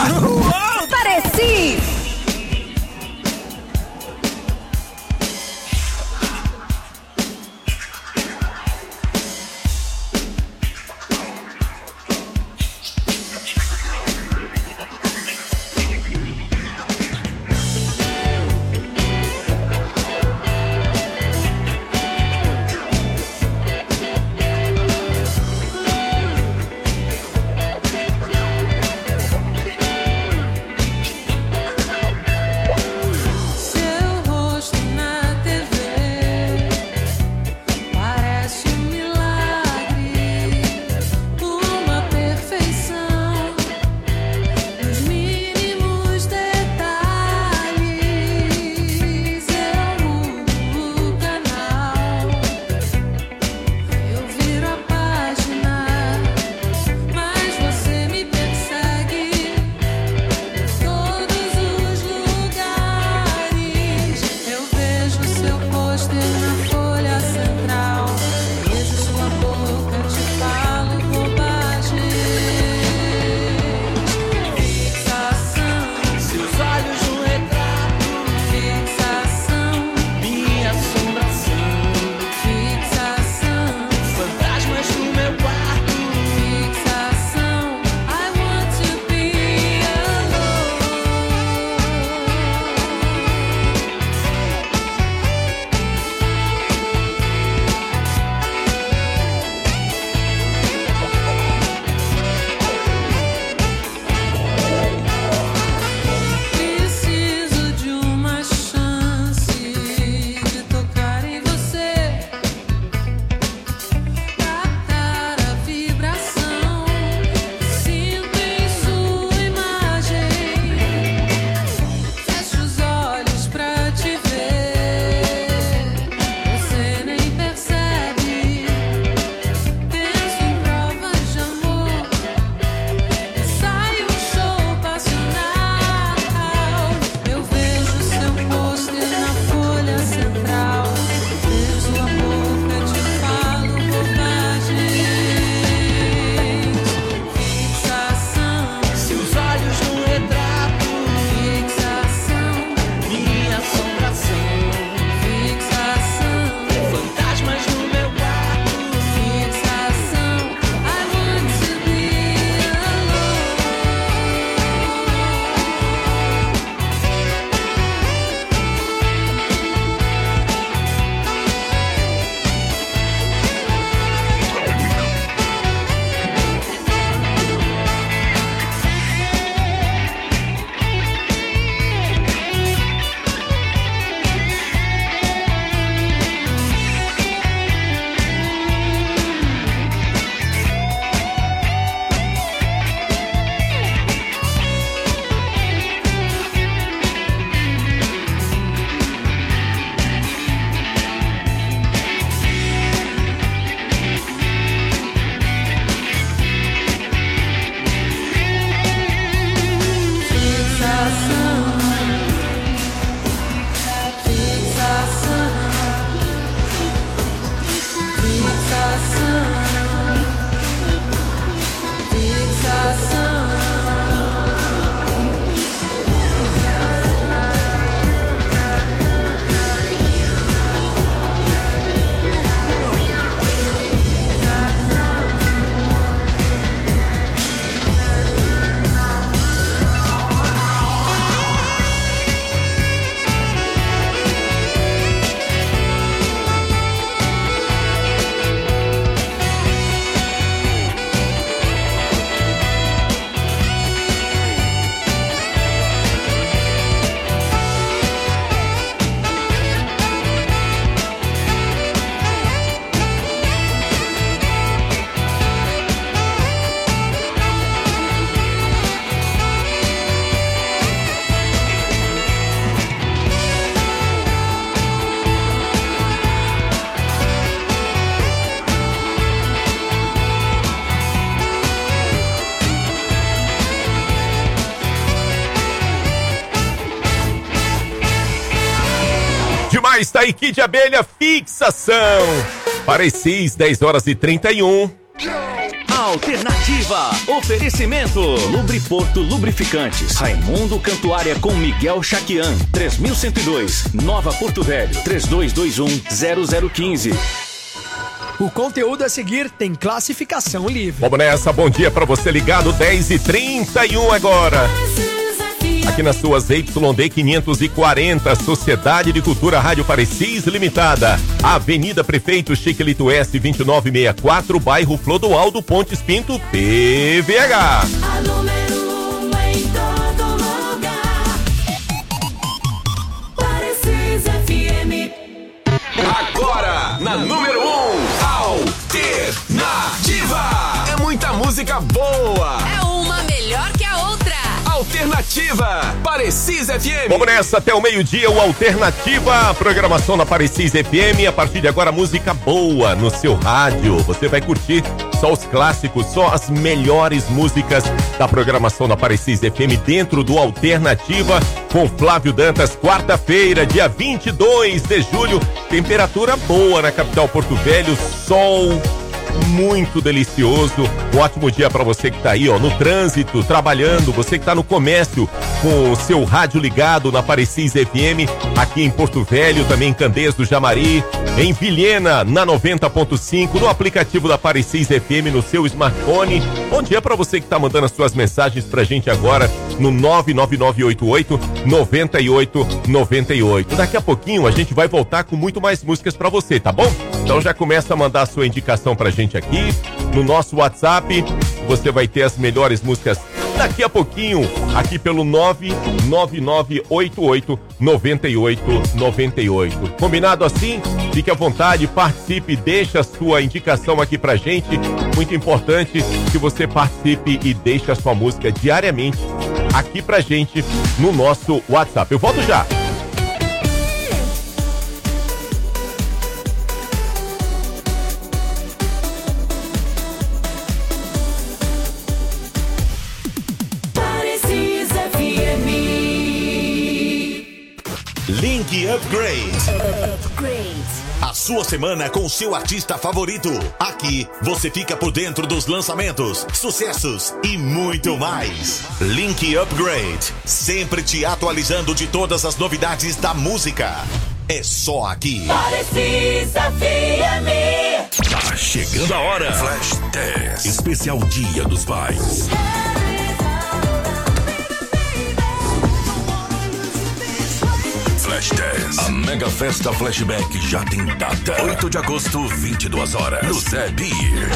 Parecis. mais, tá aí Kid Abelha, fixação. Parecis, dez horas e trinta e um. Alternativa. Oferecimento. Lubriporto Lubrificantes. Raimundo Cantuária com Miguel Chaquian. três mil cento e dois. Nova Porto Velho. três dois dois um zero zero um cinco. O conteúdo a seguir tem classificação livre. Vamos nessa, bom dia pra você ligado, dez e trinta e um agora. Aqui nas suas Y D quinhentos e quarenta, Sociedade de Cultura Rádio Parecis Limitada. Avenida Prefeito Chiquelito S, vinte e nove sessenta e quatro, bairro Clodoaldo, Pontes Pinto, P V H. A número um em todo lugar. Parecis F M. Agora, na número um, Alternativa. É muita música boa. É uma melhor que a outra. Alternativa, Parecis F M. Vamos nessa até o meio-dia, o Alternativa, a programação da Parecis F M. A partir de agora, música boa no seu rádio. Você vai curtir só os clássicos, só as melhores músicas da programação da Parecis F M dentro do Alternativa, com Flávio Dantas, quarta-feira, dia vinte e dois de julho. Temperatura boa na capital Porto Velho, sol muito delicioso. Um ótimo dia para você que tá aí, ó, no trânsito, trabalhando, você que tá no comércio com o seu rádio ligado na Parecis F M, aqui em Porto Velho, também em Candeias do Jamari, em Vilhena, na noventa ponto cinco, no aplicativo da Parecis F M no seu smartphone. Bom dia para você que tá mandando as suas mensagens pra gente agora no nove nove nove oito oito nove oito nove oito. Daqui a pouquinho a gente vai voltar com muito mais músicas para você, tá bom? Então já começa a mandar a sua indicação pra gente aqui no nosso WhatsApp. Você vai ter as melhores músicas daqui a pouquinho aqui pelo nove nove nove oito oito nove oito nove oito. Combinado assim? Fique à vontade, participe, deixa a sua indicação aqui pra gente. Muito importante que você participe e deixe a sua música diariamente aqui pra gente no nosso WhatsApp. Eu volto já. Link Upgrade. Upgrade. A sua semana com o seu artista favorito. Aqui você fica por dentro dos lançamentos, sucessos e muito mais. Link Upgrade. Sempre te atualizando de todas as novidades da música. É só aqui. Parecis F M. Tá chegando a hora. Flash dez. Especial Dia dos Pais. Flash dez. A mega festa Flashback já tem data. oito de agosto, vinte e duas horas. No Zé Beer.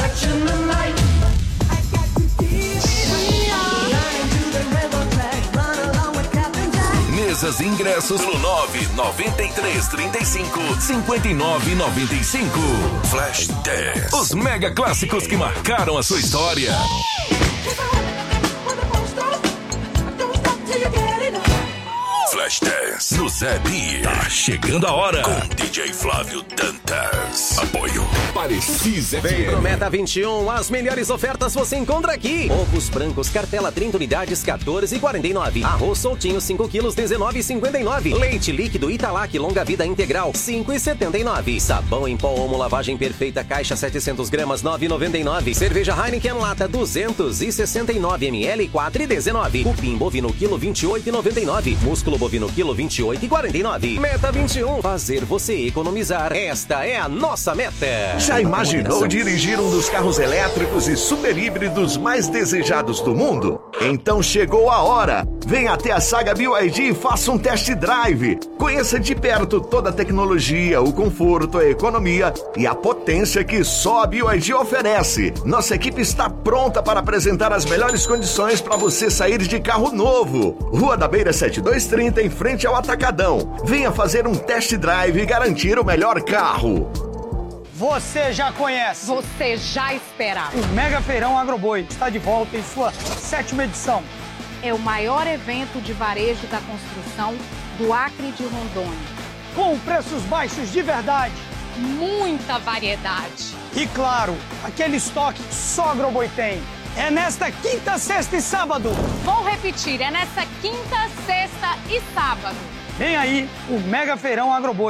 Mesas e ingressos no nove nove três três cinco cinco nove nove cinco. Flash dez. Os mega clássicos que marcaram a sua história. Flash dez no Zé Beer. Tá chegando a hora com D J Flávio Dantas. Apoio Parecis F M. Vem pro Meta vinte e um, as melhores ofertas você encontra aqui. Ovos brancos, cartela trinta unidades, quatorze e quarenta e nove. Arroz soltinho cinco quilos, dezenove e cinquenta e nove. Leite líquido Italac longa vida integral, cinco e setenta e nove. Sabão em pó Omo lavagem perfeita, caixa setecentos gramas, nove e noventa e nove. Cerveja Heineken lata duzentos e sessenta e nove mililitros, quatro e dezenove. Cupim bovino quilo vinte e oito e noventa e nove. Músculo bovino quilo vinte e oito e quarenta e nove. Meta vinte e um, fazer você economizar. Esta é a nossa meta. Já imaginou dirigir um dos carros elétricos e super híbridos mais desejados do mundo? Então chegou a hora. Venha até a Saga B Y D e faça um test drive. Conheça de perto toda a tecnologia, o conforto, a economia e a potência que só a B Y D oferece. Nossa equipe está pronta para apresentar as melhores condições para você sair de carro novo. Rua da Beira setenta e dois trinta, em frente ao Atacadão. Venha fazer um test drive e garantir o melhor carro. Você já conhece. Você já esperava. O Mega Feirão Agroboi está de volta em sua sétima edição. É o maior evento de varejo da construção do Acre de Rondônia. Com preços baixos de verdade. Muita variedade. E claro, aquele estoque que só Agroboi tem. É nesta quinta, sexta e sábado. Vou repetir, é nesta quinta, sexta e sábado. Vem aí o Mega Feirão Agroboi.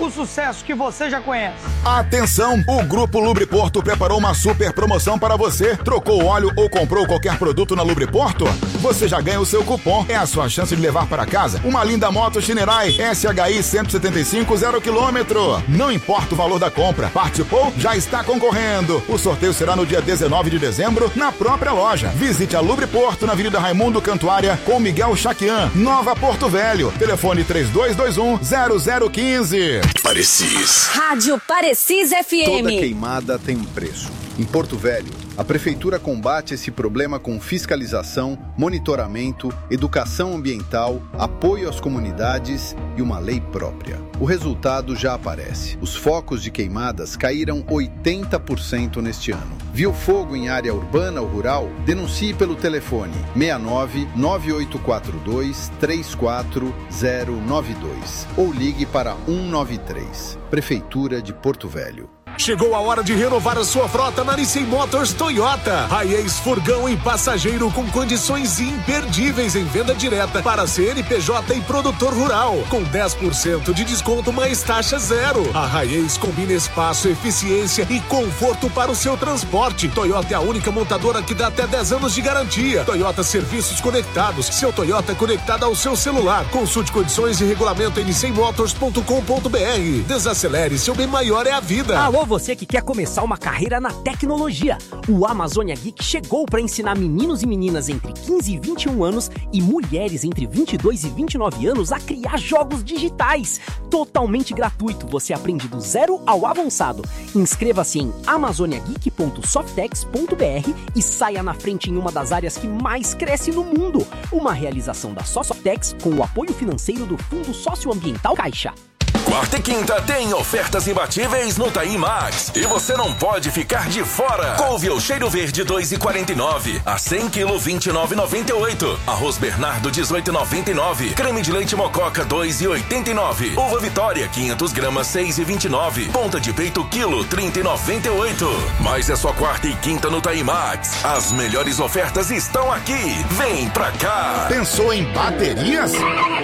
o sucesso que você já conhece. Atenção, o Grupo Lubriporto preparou uma super promoção para você. Trocou óleo ou comprou qualquer produto na Lubriporto? Você já ganha o seu cupom. É a sua chance de levar para casa uma linda moto Shinerai S H I cento e setenta e cinco zero quilômetro. Não importa o valor da compra. Participou? Já está concorrendo. O sorteio será no dia dezenove de dezembro na própria loja. Visite a Lubriporto na Avenida Raimundo Cantuária com Miguel Chaquian, Nova Porto Velho. Telefone três dois dois um zero zero um cinco. Parecis. Rádio Parecis F M. Toda queimada tem um preço. Em Porto Velho, a Prefeitura combate esse problema com fiscalização, monitoramento, educação ambiental, apoio às comunidades e uma lei própria. O resultado já aparece. Os focos de queimadas caíram oitenta por cento neste ano. Viu fogo em área urbana ou rural? Denuncie pelo telefone seis nove nove oito quatro dois três quatro zero nove dois ou ligue para um nove três. Prefeitura de Porto Velho. Chegou a hora de renovar a sua frota na Nissan Motors Toyota. Hiace furgão e passageiro com condições imperdíveis em venda direta para C N P J e produtor rural, com dez por cento de desconto mais taxa zero. A Hiace combina espaço, eficiência e conforto para o seu transporte. Toyota é a única montadora que dá até dez anos de garantia. Toyota Serviços Conectados, seu Toyota conectado ao seu celular. Consulte condições e regulamento em nissan motors ponto com ponto b r. Desacelere, seu bem maior é a vida. Alô, você que quer começar uma carreira na tecnologia. O Amazônia Geek chegou para ensinar meninos e meninas entre quinze e vinte e um anos e mulheres entre vinte e dois e vinte e nove anos a criar jogos digitais. Totalmente gratuito, você aprende do zero ao avançado. Inscreva-se em amazônia geek ponto softex ponto b r e saia na frente em uma das áreas que mais cresce no mundo. Uma realização da Softex com o apoio financeiro do Fundo Socioambiental Caixa. Quarta e quinta tem ofertas imbatíveis no Taim Max. E você não pode ficar de fora. Couve ou cheiro verde dois reais e quarenta e nove centavos. A cem quilos vinte e nove reais e noventa e oito centavos. Arroz Bernardo dezoito reais e noventa e nove centavos. Creme de leite Mococa dois reais e oitenta e nove centavos. Uva Vitória quinhentas gramas seis reais e vinte e nove centavos. Ponta de peito quilo trinta reais e noventa e oito centavos. Mas é só quarta e quinta no Taim Max. As melhores ofertas estão aqui. Vem pra cá. Pensou em baterias?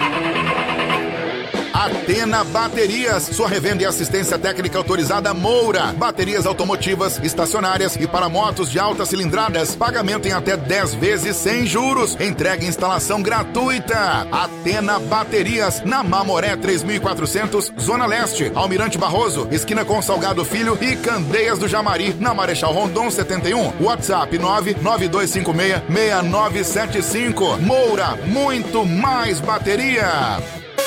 Atena Baterias, sua revenda e assistência técnica autorizada Moura. Baterias automotivas, estacionárias e para motos de altas cilindradas. Pagamento em até dez vezes sem juros. Entrega e instalação gratuita. Atena Baterias, na Mamoré três mil e quatrocentos, Zona Leste. Almirante Barroso, esquina com Salgado Filho e Candeias do Jamari, na Marechal Rondon setenta e um. WhatsApp nove nove dois cinco seis seis nove sete cinco. Moura, muito mais bateria.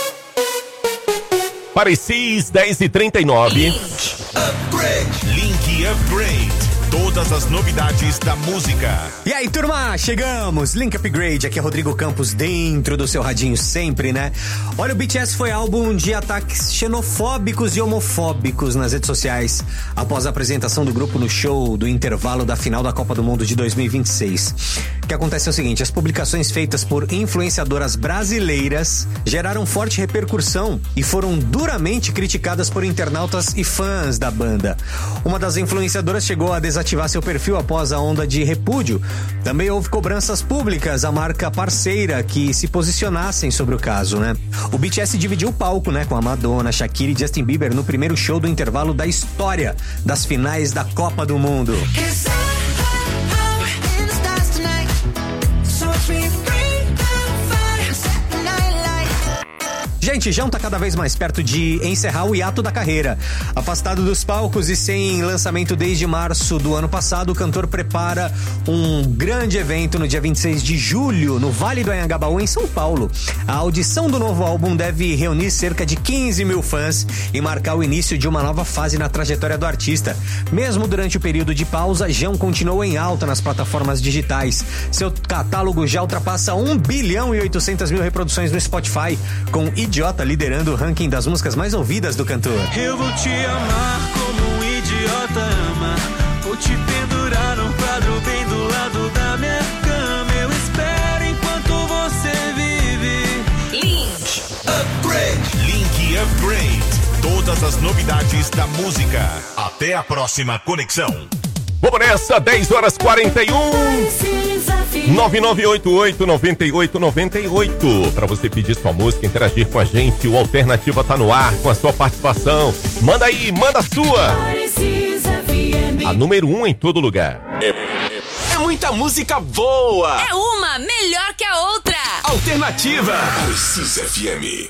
Parecis dez e trinta e nove. Link Upgrade. Link Upgrade. Todas as novidades da música. E aí, turma, chegamos. Link Upgrade, aqui é Rodrigo Campos dentro do seu radinho sempre, né? Olha, o B T S foi álbum de ataques xenofóbicos e homofóbicos nas redes sociais após a apresentação do grupo no show do intervalo da final da Copa do Mundo de dois mil e vinte e seis. O que acontece é o seguinte, as publicações feitas por influenciadoras brasileiras geraram forte repercussão e foram duramente criticadas por internautas e fãs da banda. Uma das influenciadoras chegou a desativar seu perfil após a onda de repúdio. Também houve cobranças públicas à marca parceira que se posicionassem sobre o caso, né? O B T S dividiu o palco, né, com a Madonna, Shakira e Justin Bieber no primeiro show do intervalo da história das finais da Copa do Mundo. Gente, João tá cada vez mais perto de encerrar o hiato da carreira. Afastado dos palcos e sem lançamento desde março do ano passado, o cantor prepara um grande evento no dia vinte e seis de julho, no Vale do Anhangabaú, em São Paulo. A audição do novo álbum deve reunir cerca de quinze mil fãs e marcar o início de uma nova fase na trajetória do artista. Mesmo durante o período de pausa, João continuou em alta nas plataformas digitais. Seu catálogo já ultrapassa um bilhão e oitocentas mil reproduções no Spotify, com Idiota liderando o ranking das músicas mais ouvidas do cantor. Eu vou te amar como um idiota ama. Vou te pendurar num quadro bem do lado da minha cama. Eu espero enquanto você vive. Link Upgrade. Link Upgrade. Todas as novidades da música. Até a próxima conexão. Vamos nessa, dez horas e quarenta e um. nove nove oito oito nove oito nove oito. Para você pedir sua música, interagir com a gente, o Alternativa tá no ar com a sua participação. Manda aí, manda a sua. A número um em todo lugar. É muita música boa. É uma melhor que a outra. Alternativa. Parecis F M.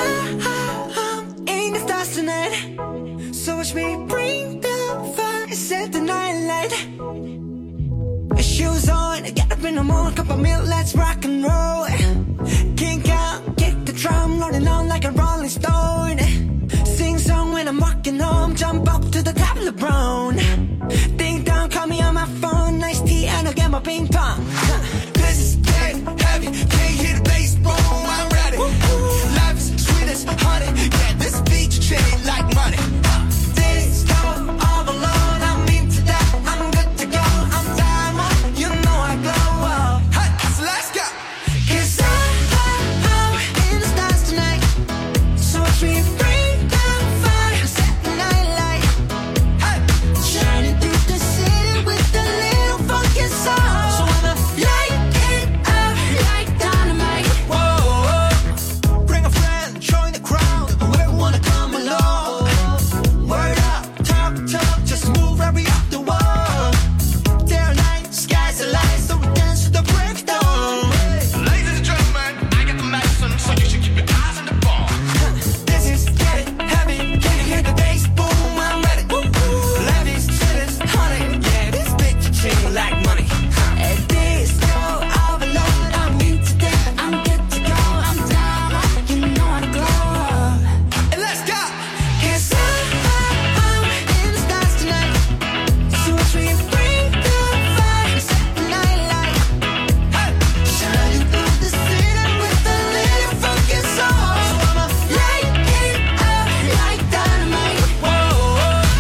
So watch me bring the fire, set the night light. Shoes on, get up in the morning, cup of milk, let's rock and roll. Kink out, kick the drum, rolling on like a rolling stone. Sing song when I'm walking home, jump up to the top of the brown. Ding dong, call me on my phone, nice tea and I'll get my ping pong. This is getting heavy, can't hear the bass, boom, I'm ready. Life is sweet as honey, yeah, this beat chain like money. This go all alone, I'm into that, I'm good to go, I'm diamond, you know I glow. Hey, so let's go. 'Cause I, I, I'm in the stars tonight, so watch me bring the fire, set the night light. Hey, shining through the city with a little funky soul. So I'ma light it up like dynamite. Whoa, bring a friend, join the crowd, whoever wanna come along. Word up, talk, talk, just move right up the wall. Day or night, sky's the light, so we dance to the break of dawn. Ladies and gentlemen, I got the medicine, so you should keep your eyes on the ball. This is getting heavy, can you hear the bass? Boom, I'm ready. Levies, chillers, honey, yeah, this bitch chain like money. And this go all alone, I'm into that, I'm good to go, I'm down, you know how to glow. And let's go. 'Cause I, I'm in the stars tonight, so watch me bring the fire, set the night light. Hey, shining through the city with a little funky soul. So I'ma light it up like dynamite. Whoa,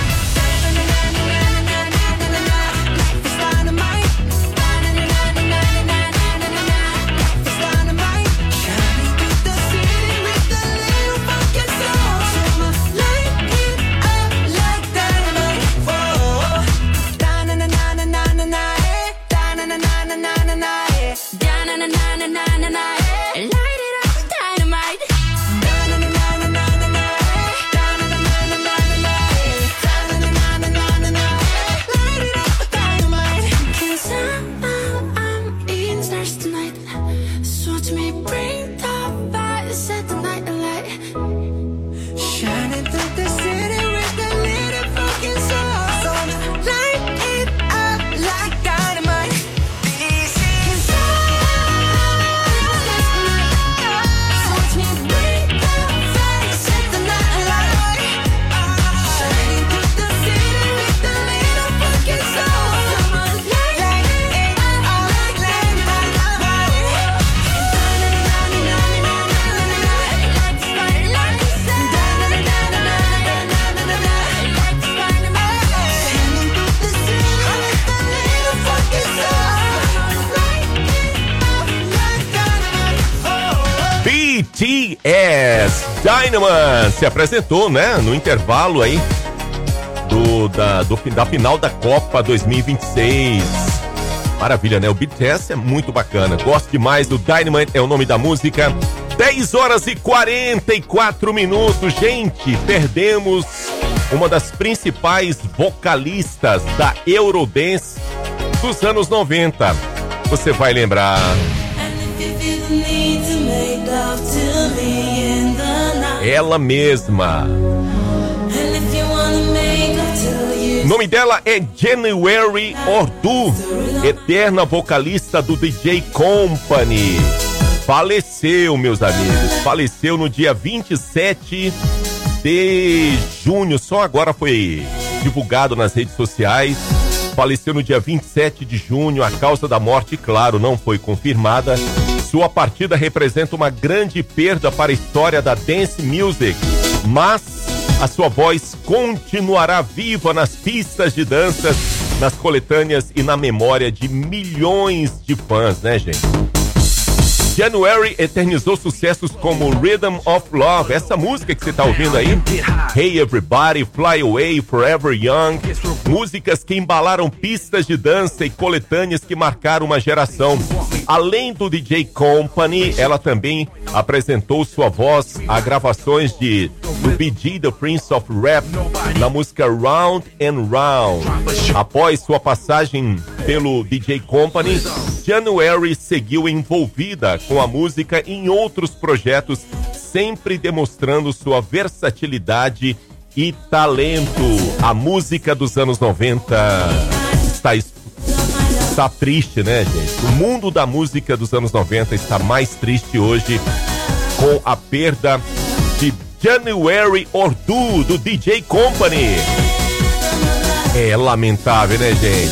life is dynamite. Life is dynamite. Shining through the city with a little funky soul. So I'ma light it up like dynamite. Whoa, da-na-na-na-na-na-na, eh. Da-na-na-na-na-na-na, eh. Da-na-na-na-na-na-na, eh. Light it up, dynamite. Da-na-na-na-na-na-na, eh. Da-na-na-na-na-na-na, eh. Da-na-na-na-na-na-na, eh. Light it up, dynamite. 'Cause I'm, I'm in the stars tonight, so watch me bring the fire, set the night alight. Shining through the city with a little fucking soul. So I'ma light it up like dynamite. This is so watch me bring the fire, set the night alight. Shining through the city with a little fucking soul. So I'ma light it up like dynamite. B T S Dynamite se apresentou, né, no intervalo aí do, da, do, da final da Copa dois mil e vinte e seis. Maravilha, né? O B T S é muito bacana. Gosto demais do Dynamite, é o nome da música. dez horas e quarenta e quatro minutos. Gente, perdemos uma das principais vocalistas da Eurodance dos anos noventa. Você vai lembrar. Ela mesma. O nome dela é January Ordu, eterna vocalista do D J Company. Faleceu, meus amigos. Faleceu no dia vinte e sete de junho. Só agora foi divulgado nas redes sociais. Faleceu no dia vinte e sete de junho. A causa da morte, claro, não foi confirmada. Sua partida representa uma grande perda para a história da dance music, mas a sua voz continuará viva nas pistas de danças, nas coletâneas e na memória de milhões de fãs, né, gente? January eternizou sucessos como Rhythm of Love, essa música que você tá ouvindo aí, Hey Everybody, Fly Away, Forever Young, músicas que embalaram pistas de dança e coletâneas que marcaram uma geração. Além do D J Company, ela também apresentou sua voz a gravações de do B G, The Prince of Rap, na música Round and Round. Após sua passagem pelo D J Company, January seguiu envolvida com a música em outros projetos, sempre demonstrando sua versatilidade e talento. A música dos anos noventa está, está triste, né, gente? O mundo da música dos anos noventa está mais triste hoje com a perda de January Ordu, do D J Company. É lamentável, né, gente?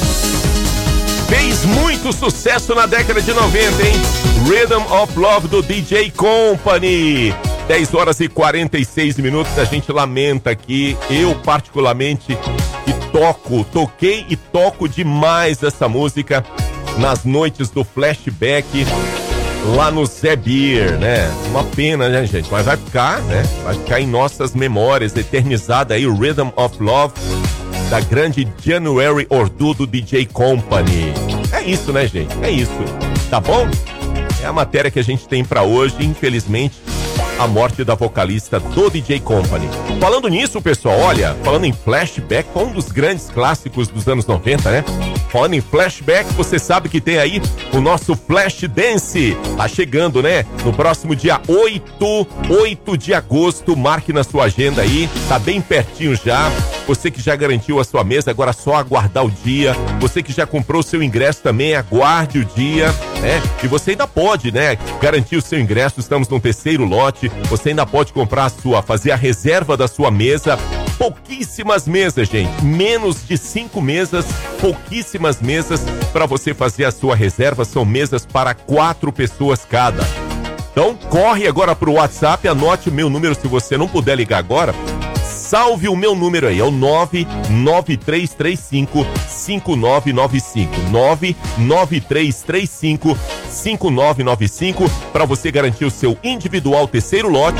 Fez muito sucesso na década de noventa, hein? Rhythm of Love, do D J Company. dez horas e quarenta e seis minutos, a gente lamenta aqui. Eu, particularmente, que toco, toquei e toco demais essa música nas noites do flashback lá no Zé Beer, né? Uma pena, né, gente? Mas vai ficar, né? Vai ficar em nossas memórias, eternizada aí o Rhythm of Love da grande January Ordu, do D J Company. É isso, né, gente? É isso. Tá bom? É a matéria que a gente tem pra hoje, infelizmente, a morte da vocalista do D J Company. Falando nisso, pessoal, olha, falando em flashback, um dos grandes clássicos dos anos noventa, né? Falando em flashback, você sabe que tem aí o nosso Flash Dance. Tá chegando, né? No próximo dia oito, oito de agosto, marque na sua agenda aí, tá bem pertinho já. Você que já garantiu a sua mesa, agora é só aguardar o dia. Você que já comprou o seu ingresso também, aguarde o dia, né? E você ainda pode, né, garantir o seu ingresso, estamos no terceiro lote. Você ainda pode comprar a sua, fazer a reserva da sua mesa. Pouquíssimas mesas, gente. Menos de cinco mesas, pouquíssimas mesas para você fazer a sua reserva. São mesas para quatro pessoas cada. Então, corre agora pro WhatsApp, anote o meu número se você não puder ligar agora. Salve o meu número aí, é o nove nove três três cinco, cinco nove nove cinco. nove nove três três cinco, cinco nove nove cinco para você garantir o seu individual terceiro lote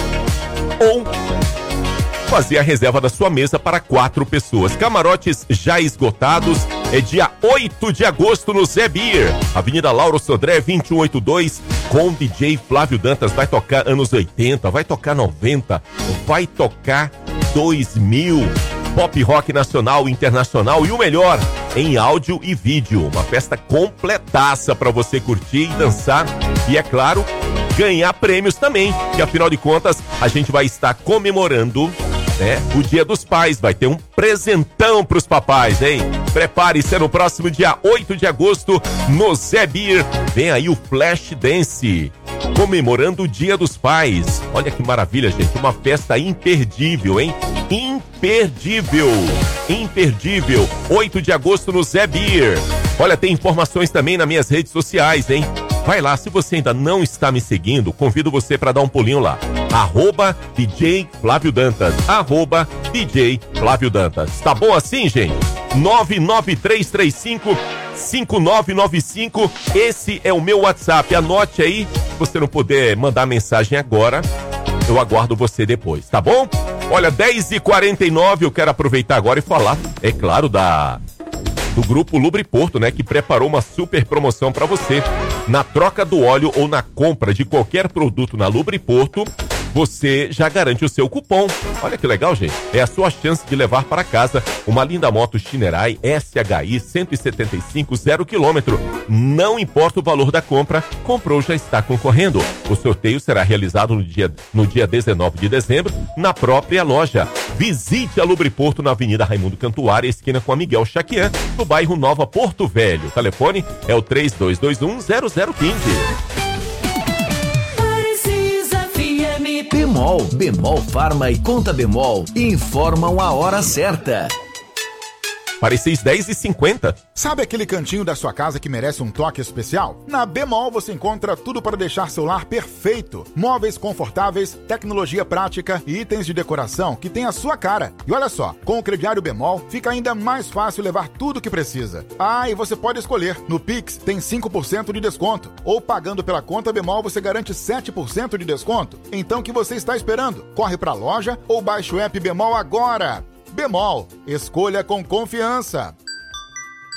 ou fazer a reserva da sua mesa para quatro pessoas. Camarotes já esgotados. É dia oito de agosto no Zé Beer, Avenida Lauro Sodré, vinte e um oitenta e dois, com D J Flávio Dantas. Vai tocar anos oitenta, vai tocar noventa, vai tocar dois mil, pop rock nacional e internacional e o melhor, em áudio e vídeo. Uma festa completaça para você curtir e dançar e, é claro, ganhar prêmios também, que afinal de contas a gente vai estar comemorando, né, o Dia dos Pais. Vai ter um presentão pros papais, hein? Prepare-se, no próximo dia oito de agosto no Zé Beer. Vem aí o Flash Dance, comemorando o Dia dos Pais. Olha que maravilha, gente. Uma festa imperdível, hein? Imperdível. Imperdível. oito de agosto no Zé Beer. Olha, tem informações também nas minhas redes sociais, hein? Vai lá, se você ainda não está me seguindo, convido você para dar um pulinho lá. Arroba D J Flávio Dantas. Arroba D J Flávio Dantas. Tá bom assim, gente? nove nove três três cinco, cinco nove nove cinco. Esse é o meu WhatsApp. Anote aí. Se você não puder mandar mensagem agora, eu aguardo você depois, tá bom? Olha, dez e quarenta e nove, eu quero aproveitar agora e falar, é claro, da... do Grupo Lubriporto, né, que preparou uma super promoção para você. Na troca do óleo ou na compra de qualquer produto na Lubriporto, você já garante o seu cupom. Olha que legal, gente. É a sua chance de levar para casa uma linda moto Shinerai S H I cento e setenta e cinco, zero quilômetro. Não importa o valor da compra, comprou, já está concorrendo. O sorteio será realizado no dia, no dia dezenove de dezembro, na própria loja. Visite a Lubriporto na Avenida Raimundo Cantuária, esquina com a Miguel Chaquian, no bairro Nova Porto Velho. O telefone é o três dois dois um, zero zero um cinco. Bemol, Bemol Farma e Conta Bemol informam a hora certa. Parecia dez e cinquenta. Sabe aquele cantinho da sua casa que merece um toque especial? Na Bemol você encontra tudo para deixar seu lar perfeito. Móveis confortáveis, tecnologia prática e itens de decoração que tem a sua cara. E olha só, com o crediário Bemol fica ainda mais fácil levar tudo que precisa. Ah, e você pode escolher. No Pix tem cinco por cento de desconto. Ou pagando pela conta Bemol você garante sete por cento de desconto. Então o que você está esperando? Corre para a loja ou baixe o app Bemol agora. Bemol, escolha com confiança.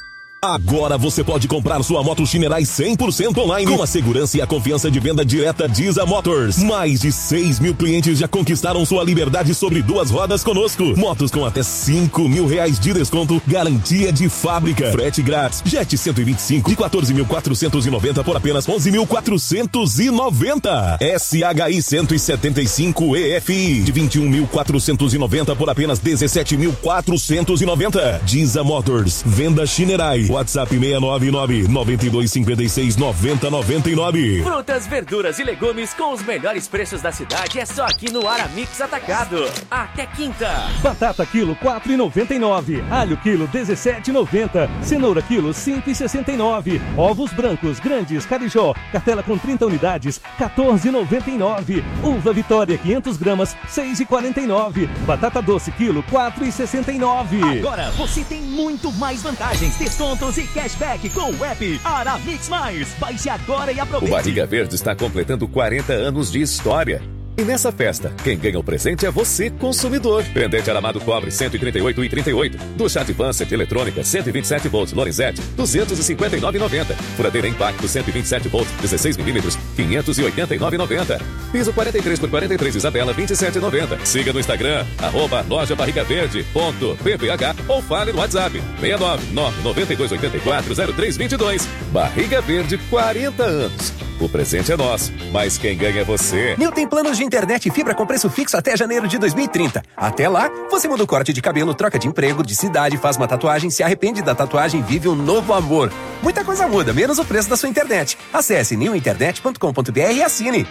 Agora você pode comprar sua moto Shinerai cem por cento online com a segurança e a confiança de venda direta Diza Motors. Mais de seis mil clientes já conquistaram sua liberdade sobre duas rodas conosco. Motos com até cinco mil reais de desconto, garantia de fábrica, frete grátis. Jet cento e vinte e cinco de quatorze mil quatrocentos e noventa por apenas onze mil quatrocentos e noventa. S H I cento e setenta e cinco E F I de vinte e um mil quatrocentos e noventa por apenas dezessete mil quatrocentos e noventa. Diza Motors, venda Shinerai. WhatsApp seis nove nove, nove dois cinco seis, nove zero nove nove. Frutas, verduras e legumes com os melhores preços da cidade é só aqui no Aramix Atacado. Até quinta. Batata quilo quatro reais e noventa e nove centavos. Alho quilo dezessete reais e noventa centavos. Cenoura quilo cinco reais e sessenta e nove centavos. Ovos brancos grandes Carijó, cartela com trinta unidades, quatorze reais e noventa e nove centavos. Uva Vitória quinhentas gramas, seis reais e quarenta e nove centavos. Batata doce quilo quatro reais e sessenta e nove centavos. Agora você tem muito mais vantagens, descontos e cashback com o app Aramix Mais. Baixe agora e aproveite. O Barriga Verde está completando quarenta anos de história. E nessa festa, quem ganha o presente é você, consumidor. Pendente aramado cobre cento e trinta e oito reais e trinta e oito centavos. Ducha Advanced eletrônica cento e vinte e sete volts Lorenzetti duzentos e cinquenta e nove reais e noventa centavos. Furadeira Impacto cento e vinte e sete volts dezesseis milímetros quinhentos e oitenta e nove reais e noventa centavos. Piso quarenta e três por quarenta e três Isabela vinte e sete reais e noventa centavos. Siga no Instagram arroba loja barriga verde ponto p p h ou fale no WhatsApp seis nove nove, nove dois oito quatro, zero três dois dois. Barriga Verde, quarenta anos. O presente é nosso, mas quem ganha é você. Nil tem planos de internet e fibra com preço fixo até janeiro de dois mil e trinta. Até lá, você muda o corte de cabelo, troca de emprego, de cidade, faz uma tatuagem, se arrepende da tatuagem e vive um novo amor. Muita coisa muda, menos o preço da sua internet. Acesse nil internet ponto com ponto b r e assine.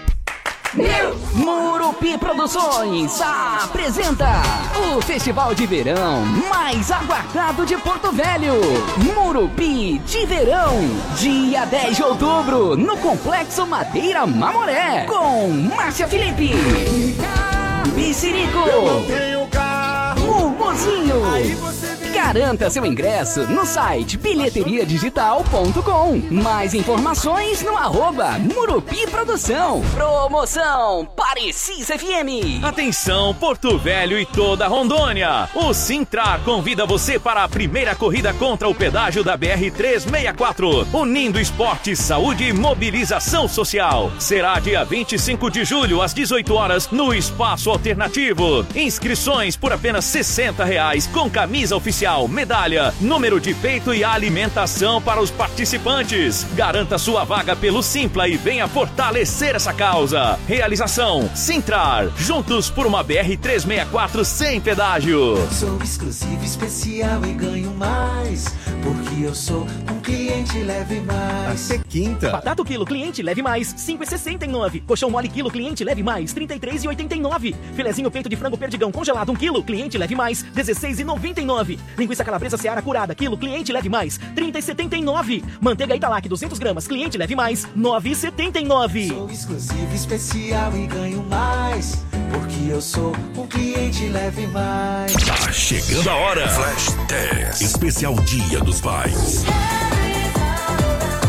Murupi Produções apresenta o festival de verão mais aguardado de Porto Velho. Murupi de Verão, dia dez de outubro, no Complexo Madeira Mamoré, com Márcia Felipe, Bicirico, Mumuzinho. Garanta seu ingresso no site bilheteria digital ponto com. Mais informações no arroba Murupi Produção. Promoção Parecis F M. Atenção, Porto Velho e toda Rondônia. O Sintrar convida você para a primeira corrida contra o pedágio da B R trezentos e sessenta e quatro, unindo esporte, saúde e mobilização social. Será dia vinte e cinco de julho, às dezoito horas, no Espaço Alternativo. Inscrições por apenas sessenta reais, com camisa oficial, medalha, número de peito e alimentação para os participantes. Garanta sua vaga pelo Simpla e venha fortalecer essa causa. Realização Sintrar, juntos por uma B R trezentos e sessenta e quatro sem pedágio. Sou exclusivo, especial e ganho mais, porque eu sou um cliente leve mais. Até quinta. Batata quilo, cliente leve mais, cinco reais e sessenta e nove centavos. Colchão mole quilo, cliente leve mais, trinta e três reais e oitenta e nove centavos. Filezinho peito de frango perdigão congelado um quilo, cliente leve mais, dezesseis reais e noventa e nove centavos. Linguiça calabresa Seara curada, quilo, cliente leve mais, trinta reais e setenta e nove centavos. Manteiga Italac duzentas gramas, cliente leve mais, nove reais e setenta e nove centavos. Sou exclusivo, especial e ganho mais, porque eu sou um cliente leve mais. Tá chegando a hora. Flash dez. Especial Dia dos Pais.